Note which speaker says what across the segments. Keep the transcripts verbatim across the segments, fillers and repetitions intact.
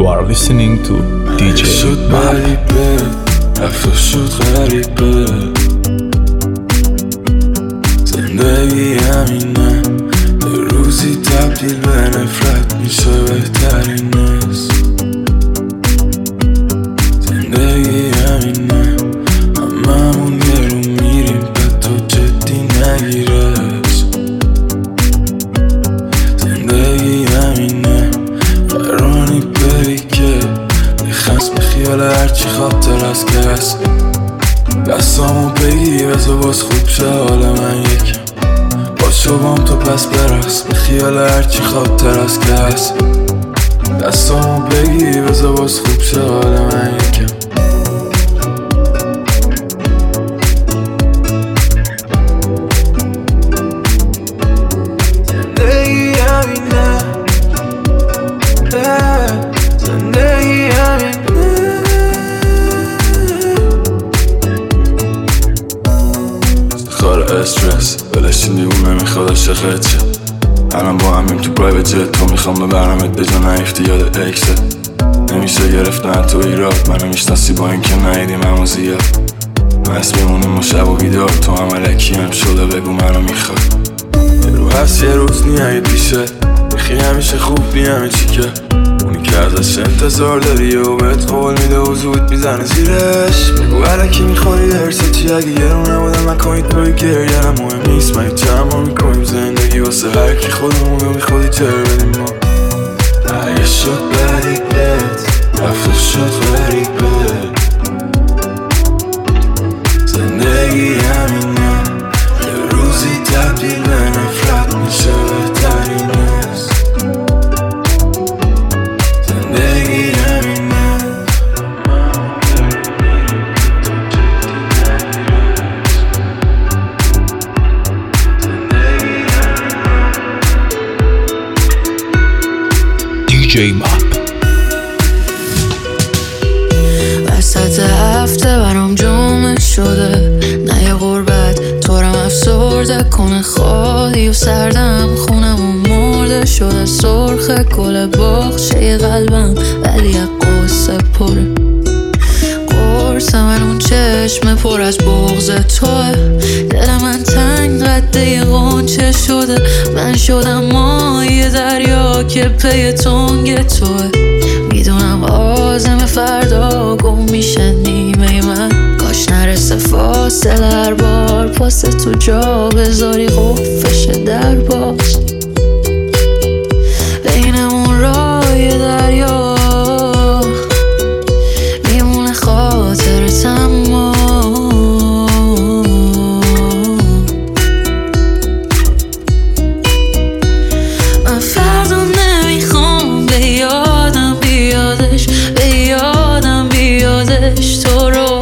Speaker 1: You are listening to دی جی
Speaker 2: شد غریبه رفت شد غریبه زندگی همینه یه روزی تبدیل به نفرت میشه بهترین است. زندگی همینه هممون یه رو میریم به تو جدی نگیرش. زندگی همینه قرانی بری که میخواست به خیال هرچی خاطر از که هست دستامو بگی بزا باز خوب شه حال من یکم باز شبام تو پس برقص به خیال هرچی خاطر از که هست دستامو بگی بزا باز خوب شه حال من یکم. زندگی همینه زندگی همینه خار استرس بلشی دیگون نمیخواد عاشقت شه. الان با همیم تو پرایوت جت تو میخوام ببرمت به جا نیفتی یاد اکست نمیشه گرفتن تو ایراد منو میشناسی با این که نهیدیم همو زیاد بس میمونیم ما شب و بیدار تو هم علکی هم شده بگو منو میخواد یه رو هست یه روز نیایی پیشه بخی همیشه خوب بی همه چی که اونی که ازش انتظار داری و بهت قول میده و زود میزنه زیرش بگو علکی میخوری درسه چی اگه یه رو نبودم نکنید توی گریه هم مهم نیست من چند ما میکنیم زندگی واسه هرکی خودمونو میخودی چرا بدیم ما اگه شد غریبت رفت شد غریبه زندگی همینه یه روزی تبدیل به نفرت میشه بهترین است. زندگی همینه
Speaker 1: دی جی ماپ
Speaker 3: وسط هفته برام جمعه شده نه یه غربت طورم افسرده کنه خالی و سردم خونم و مرده شده سرخ گل باغچه قلبم ولی یه قصه پره قرص من اون چشم پر از بغض توه دل من تنگ قده یه غنچه شده من شدم مایه دریا که پی تنگ توه میدونم آزم فردا گم میشه نیمه من کاش نرسه فاصله هر بار پاسه تو جا بذاری قفشه در باز بینمون رای دریا میمونه خاطرت اما من فردا نمیخوام به یادم بیادش به یادم بیادش تو رو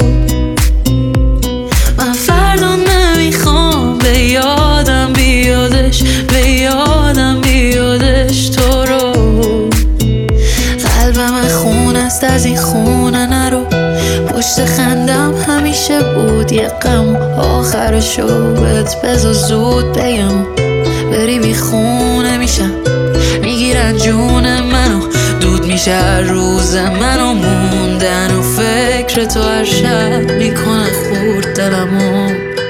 Speaker 3: من فردا نمیخوام به یادم بیادش به یادم بیادش تو رو قلبم خون است از این خونه نرو پشت خندم همیشه بود یه غم آخرشو بهت بذار زود بگم بری بی خونه میشم میگیرن جون منو دود میشه هر روز منو موندن و فکر تو هر شب میکنه خورد دلمو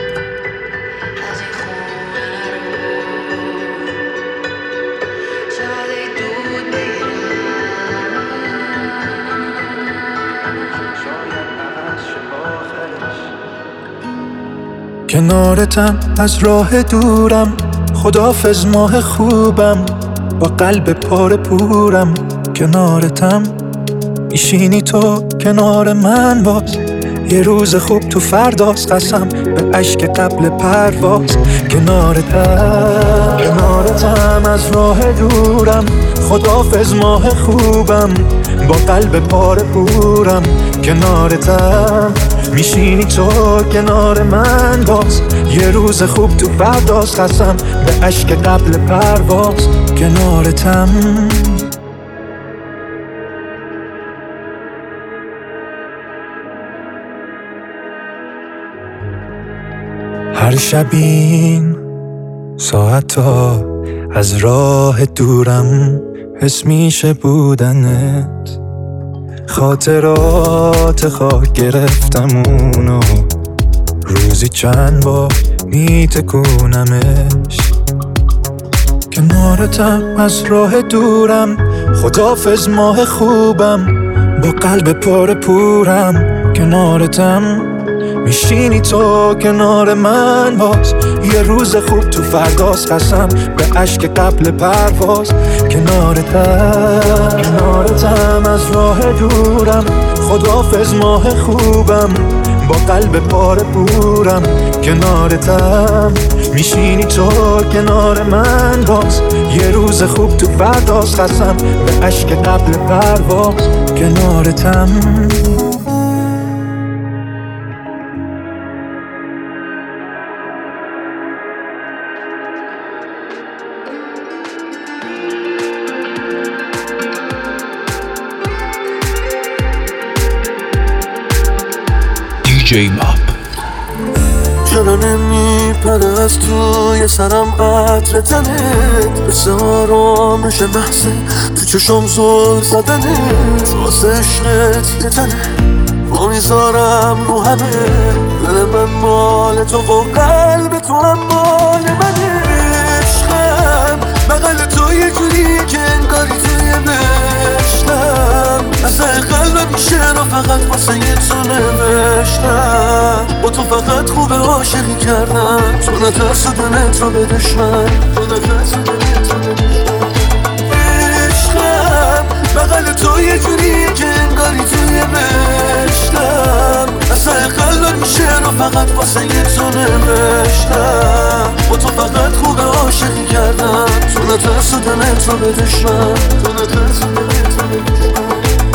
Speaker 4: کنارتم از راه دورم خداحافظ ماه خوبم با قلب پاره پورم کنارتم میشینی تو کنار من باز یه روز خوب تو فرداست قسم به عشق قبل پرواز کنارتم کنارتم از راه دورم خداحافظ ماه خوبم با قلب پاره پورم کنارتم میشینی تو کنار من باز یه روز خوب تو فرداست قسم به عشق قبل پرواز کنارتم هر شب این ساعتا از راه دورم حس میشه بودنت خاطرات خاک گرفتم اونو، روزی چند بار میتکونمش. کنارتم از راه دورم، خداحافظ ماه خوبم، با قلب پر پورم. کنارتم میشینی تو کنار من، باز یه روز خوب تو فرداست، قسم به اشک قبل پرواز. کنارتم کنارتم از راه دورم، خداحافظ ماه خوبم، با قلب پر پورم. کنارتم میشینی تو کنار من، باز یه روز خوب تو فرداست، قسم به اشک قبل پرواز. کنارتم
Speaker 1: دی جی ماپ.
Speaker 5: چرا نمیپره از توی سرم عطر تنت، مثل آرامش محض تو چشم زل زدنت. واسه عشقت یه تنه با میذارم رو همه، دل من مال تو و قلب تو هم مال منه. عشقم بغل تو یه جوری که انگاری توی بشتم، اصلا قلبم میشه رو فقط واسه یه تو نوشتم. با تو فقط خوبه عاشقی کردم، تو نترسیدنت رو به دشمن، تو نترسیدنت رو به دشمن. عشقم بغل تو یه جوری که انگاری توی بشتم، اصلا قلبم میشه رو فقط واسه یه تو نوشتم. با تو فقط خوبه عاشقی کردم، تو نترسیدنت رو به دشمن، تو نترسیدنت رو به دشمن.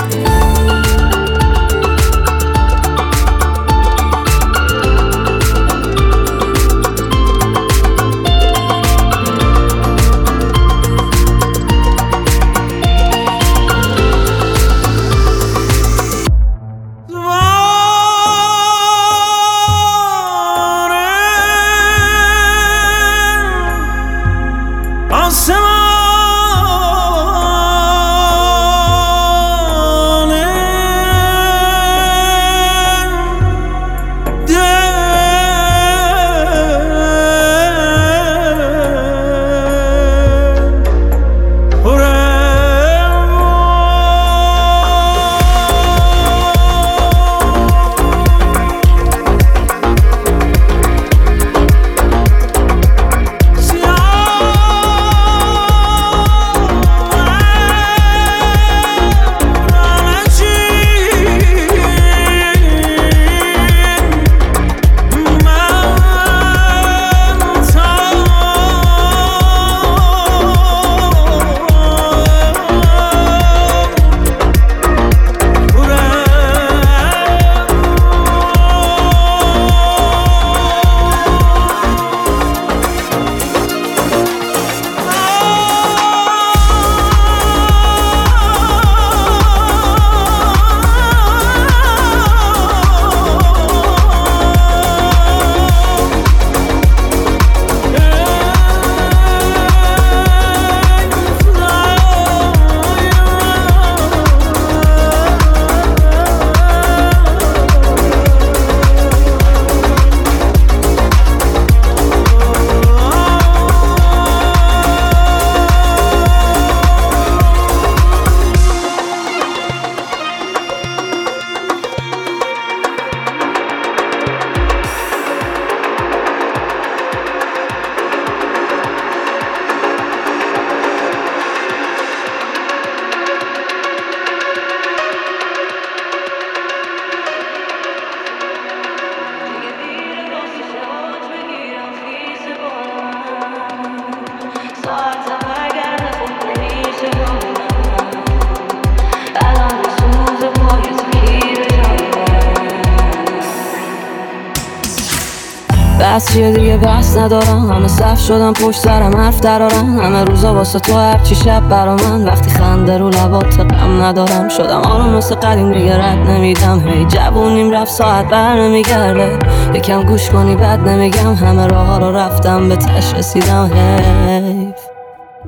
Speaker 6: بس چیه دیگه بس ندارم، همه صف شدم پشت سرم حرف درارم. همه روزا واسه تو هرچی شب برا من، وقتی خنده رو لبات غم ندارم. شدم آروم مثل قدیم دیگه رد نمیدم، هی جوونیم رفت ساعت بر نمیگرده. یکم گوش کنی بد نمیگم، همه راه ها رو رفتم به تش رسیدم. حیف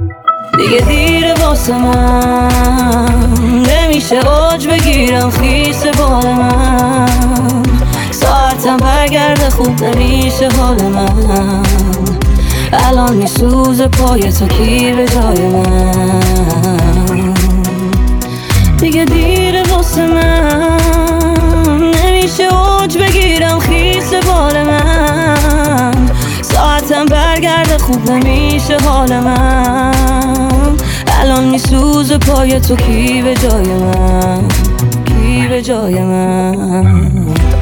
Speaker 6: دیگه دیره واسه من، نمیشه اوج بگیرم خیس بال من. ساعتم برگرده خوب نمیشه حال من، الان میسوزه پای تو کی به جای من. دیگه دیره واسه من، نمیشه اوج بگیرم خیس بال من. ساعتم برگرده خوب نمیشه حال من، الان میسوزه پای تو کی به جای من، کی به جای من.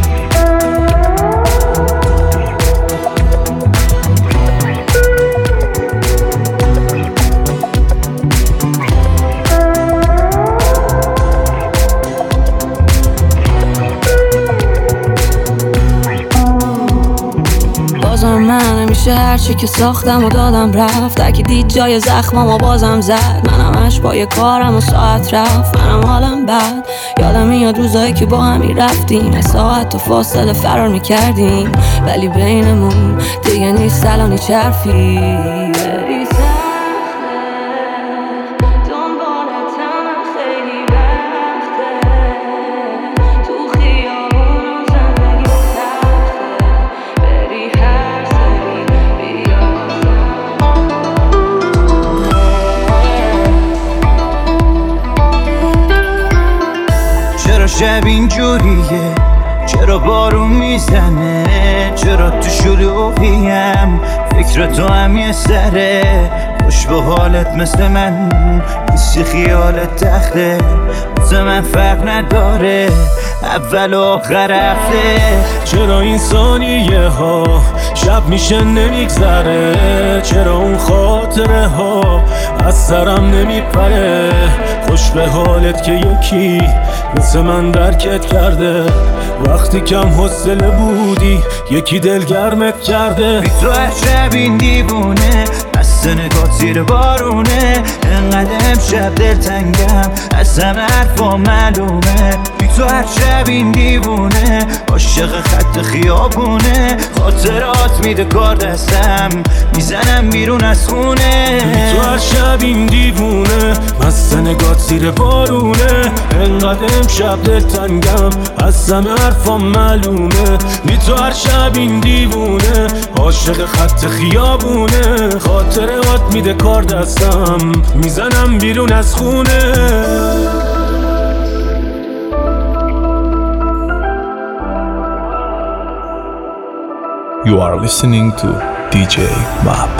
Speaker 6: من همیشه هرچی که ساختم و دادم رفت، اگه دید جای زخمم و بازم زد. منم همش با یه کارم و ساعت رفت، منم حالم بد. یادم میاد روزایی که با همی رفتیم، از ساعت و فاصله فرار میکردیم، ولی بینمون دیگه نیست الان هیچ حرفی.
Speaker 7: شب اینجوریه، چرا بارون میزنه، چرا تو شلوغیم، فکر تو هم یه سره. خوش به حالت مثل من، هیچی خیالت تخته، مثل من فرق نداره اول و آخر هفته.
Speaker 8: چرا این ثانیه ها شب میشه نمیگذره، چرا اون خاطره ها از سرم نمیپره. خوش به حالت که یکی مثل من درکت کرده، وقتی کم حوصله بودی یکی دلگرمت کرده.
Speaker 7: بی تو هر شب این دیوونه، دست نگات زیر بارونه، انقدر امشب دلتنگم از همه حرفا معلومه. بی تو هر شب این دیوونه، عاشق خط خیابونه، خاطرات میده کار دستم، میزنم بیرون از خونه.
Speaker 8: بی تو هر شب این دیوونه، مست نگات زیر بارونه، انقدر امشب دلتنگم از همه حرفا معلومه. بی تو هر شب این دیوونه، عاشق خط خیابونه، خاطرات میده کار دستم، میزنم بیرون از خونه.
Speaker 1: You are listening to دی جی Map.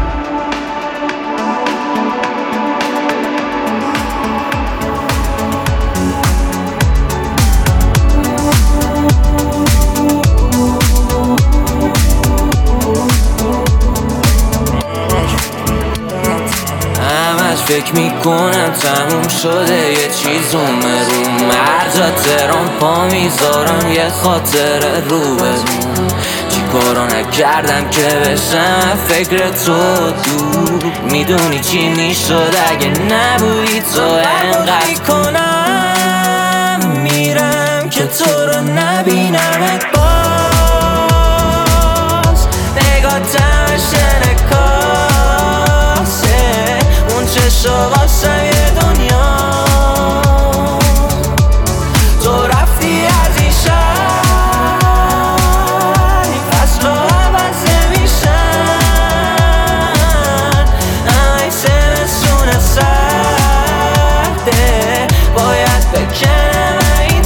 Speaker 9: فکر میکنم تموم شده یه چیز اومه روم، هر جا ترام پا میذارم یه خاطره رو بمون. چی کارو نکردم که بشم فکر تو دور، میدونی چی میشد اگه نبودی تو. انقدر میکنم میرم که تو رو نبینمت باز، نگاهتم شنکاسه اون چشم واسم یه دنیا. تو رفتی از این شهر، این فصل رو عوض نمیشن، همه سمسون سرده، باید بکنم این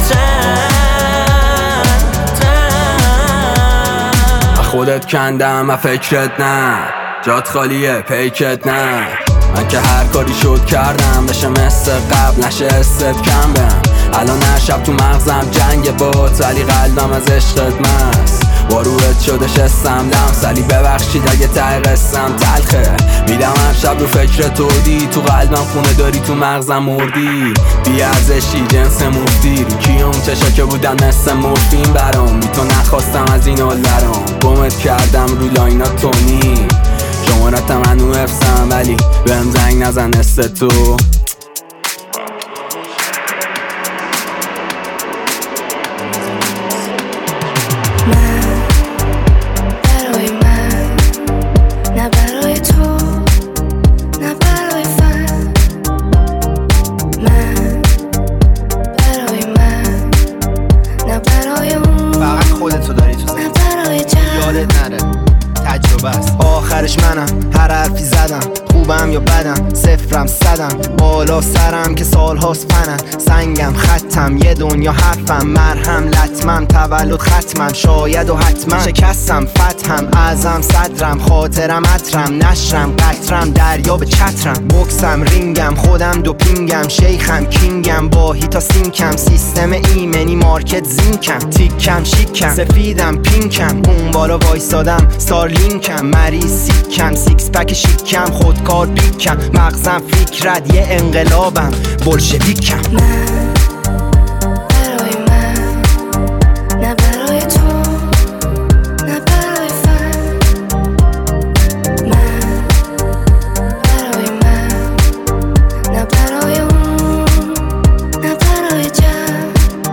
Speaker 9: تن.
Speaker 10: خودت کندم و فکرت نه، جات خالیه پیکت نه. من که هر کاری شد کردم بشه مثل قبل، نشه استت کم بهم. الان هر شب تو مغزم جنگ بات، ولی قلبم از عشقت مست. واروت شده شستم دم سالی، ببخشید اگه ته قسم تلخه. میدم هر شب رو فکر تو دی، تو قلبم خونه داری تو مغزم مردی. بی ارزشی جنس مفتی، رو کیوم چشا که بودن مثل مورفین برام. بی تو نخواستم از این حال برام، گمت کردم رو لاینا تونی. شمارتم هنو حفظم ولی بهم زنگ نزن است تو.
Speaker 3: من برای من، نه برای تو، نه برای فن.
Speaker 11: آخرش منم. هر حرفی زدم خوبم یا بدم، صفرم صدم بالا سرم که سالهاست پنم. سنگم خطم یه دنیا حرفم، مرهم لطمم تولد ختمم شاید و حتما. شکستم فتحم اعظم صدرم، خاطرم عطرم نشرم قطرم دریا به چترم. بوکسم رینگم خودم دوپینگم، شیخم کینگم با هیتا سینکم. سیستم ایمنی مارکت زینکم، تیکم شیکم سفیدم پینکم. اون بالا وایسادم ستارلینکم، مریض سیکم سیکس پک شیکم. خودکار بیکم مغزم فکرت یه انقلابم بولشویکم.
Speaker 3: من برای من نه برای تو نه برای فن. من برای من نه برای اون نه برای جمع.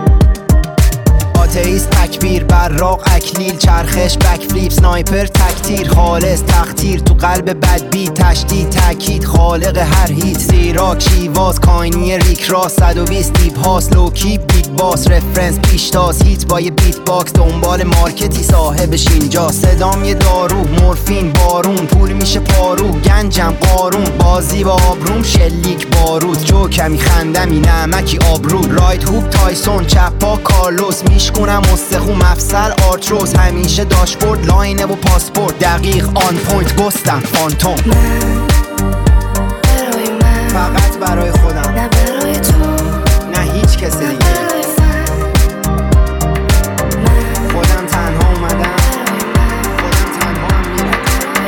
Speaker 11: آتئیست تکبیر براق اکلیل چرخش بک فلیپ سنایپر تکتیر. خالص تختیر تو قلب بدبی تشدید تاکید. خالق هر هیت زیراک شیواز کاینی ریک راست. صد و بیست دیپ هاست لوکی بیگ باس رفرنس پیشتاز. هیت با یه بیت باکس دنبال مارکتی صاحبش اینجا. صدام یه دارو مورفین بارون پول میشه پارو. گنجم قارون بازی با آبروم شلیک بارود. جو کمی خندمی نمکی آبرود. رایت هوب تایسون چپ پا کارلوس. میشکنم استخو مفصل آرتروز. همیشه داشبورد لاینه و پاسپورت دقیق آن پوینت گستم فانتوم.
Speaker 3: من برای من
Speaker 11: فقط برای خودم
Speaker 3: نه برای تو
Speaker 11: نه هیچ کس دیگه.
Speaker 3: برای فن. من
Speaker 11: خودم تنها اومدم خودم تنها هم میرم.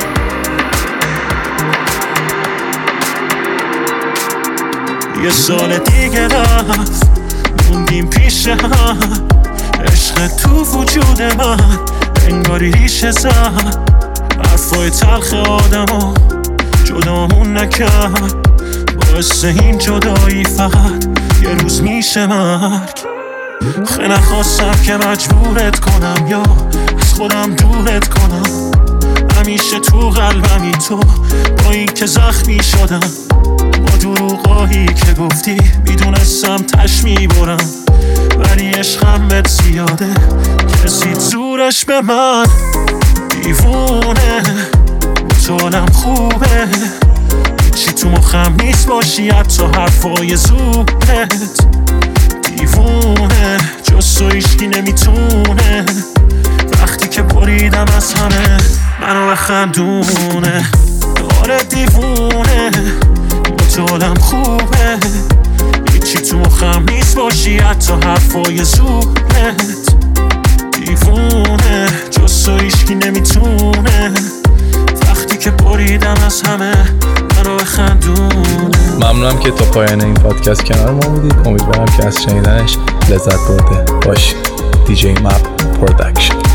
Speaker 8: یه سال دیگه رفت موندیم پیش هم، عشق تو وجود من انگاری ریشه زد. حرفای تلخ آدمو جدامون نکرد، باعث این جدایی فقط یه روز میشه مرگ. خیلی نخواستم که مجبورت کنم یا از خودم دورت کنم. همیشه تو قلبمی تو با این که زخمی شدم. با دروغایی که گفتی میدونستم تش میبرم، ولی عشقم بهت زیاده رسید زورش به من. دیوونه تو حالم خوبه، هیچی تو مخم نیست باشی حتی حرفای زودت. دیوونه جز تو هیچکی نمیتونه، وقتی که بریدم از همه منو بخندونه. آره دیوونه تو حالم خوبه، هیچی تو مخم نیست باشی حتی حرفای زودت. دیوونه جز تو هیچکی نمیتونه، وقتی که بریدم از همه منو بخندونه.
Speaker 1: ممنونم که تا پایان این پادکست کنار ما بودید. امیدوارم که از شنیدنش لذت برده باشید. دی جی مپ پروداکشن.